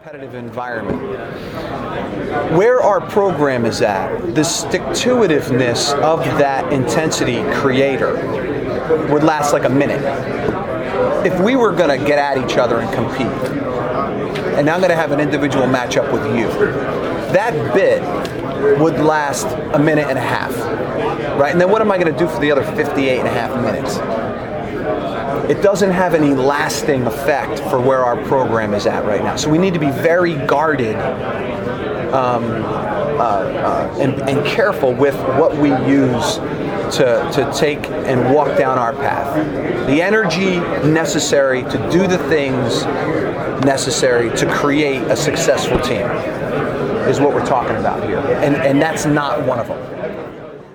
competitive environment. Where our program is at, the stick-to-itiveness of that intensity creator would last like a minute. If we were going to get at each other and compete, and I'm going to have an individual matchup with you, that bit would last a minute and a half, right? And then what am I going to do for the other 58 and a half minutes? It doesn't have any lasting effect for where our program is at right now. So we need to be very guarded and careful with what we use to take and walk down our path. The energy necessary to do the things necessary to create a successful team is what we're talking about here. And that's not one of them.